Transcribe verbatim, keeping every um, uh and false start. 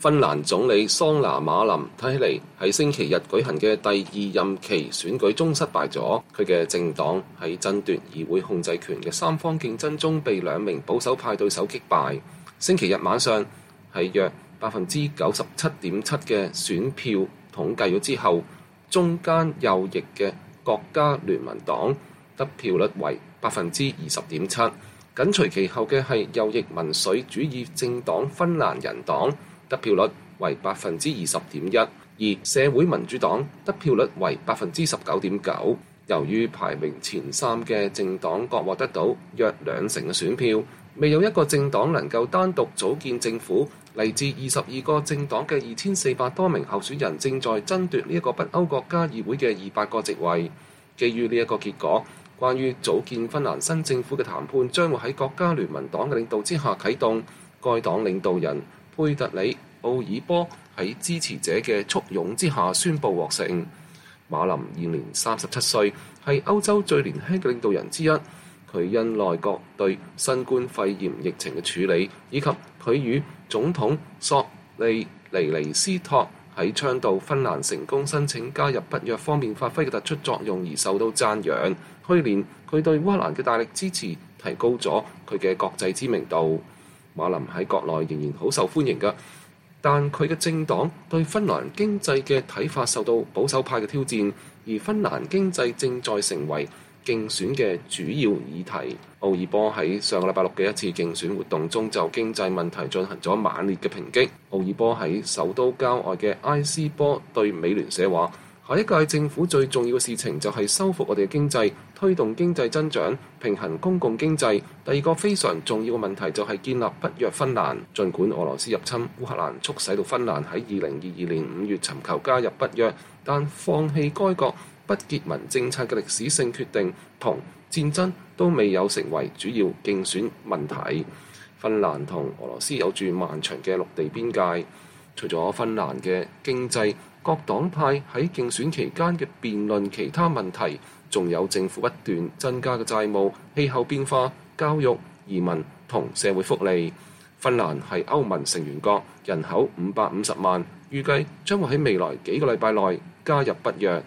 芬蘭總理桑拿馬林睇起嚟喺星期日舉行嘅第二任期選舉中失敗咗，佢嘅政黨喺爭奪議會控制權嘅三方競爭中被兩名保守派對手擊敗。星期日晚上喺約百分之九十七點七嘅選票統計咗之後，中間右翼嘅國家聯盟黨得票率為百分之二十點七，緊隨其後嘅係右翼民粹主義政黨芬蘭人黨，得票率為百分之二十點一，而社會民主黨得票率為百分之十九點九。由於排名前三嘅政黨各獲得到約兩成嘅選票，未有一個政黨能夠單獨組建政府。嚟自二十二個政黨嘅二千四百多名候選人正在爭奪呢一個北歐國家議會嘅二百個席位。基於呢一個結果，關於組建芬蘭新政府嘅談判將會喺國家聯盟黨嘅領導之下啟動。該黨領導人佩特里奧爾波喺支持者嘅簇擁之下宣布獲勝。馬林現年三十七歲，係歐洲最年輕嘅領導人之一。佢因內閣對新冠肺炎疫情嘅處理，以及佢與總統索利尼尼斯托喺倡導芬蘭成功申請加入北約方面發揮嘅突出作用而受到讚揚。去年佢對烏克蘭嘅大力支持提高咗佢嘅國際知名度。馬林喺國內仍然好受歡迎㗎，但佢嘅政黨對芬蘭經濟嘅睇法受到保守派嘅挑戰，而芬蘭經濟正在成為競選嘅主要議題。奧爾波喺上個禮拜六嘅一次競選活動中就經濟問題進行咗猛烈嘅抨擊。奧爾波喺首都郊外嘅埃斯波對美聯社話：下一屆政府最重要嘅事情就係修復我哋嘅經濟，推動經濟增長，平衡公共經濟。第二個非常重要嘅問題就係建立北約芬蘭。儘管俄羅斯入侵烏克蘭，促使到芬蘭喺二零二二年五月尋求加入北約，但放棄該國不結盟政策嘅歷史性決定同戰爭都未有成為主要競選問題。芬蘭同俄羅斯有住漫長嘅陸地邊界，除咗芬蘭嘅經濟，各黨派喺競選期間嘅辯論其他問題，仲有政府不斷增加嘅債務、氣候變化、教育、移民同社會福利。芬蘭係歐盟成員國，人口五百五十萬，預計將會喺未來幾個禮拜內加入北約。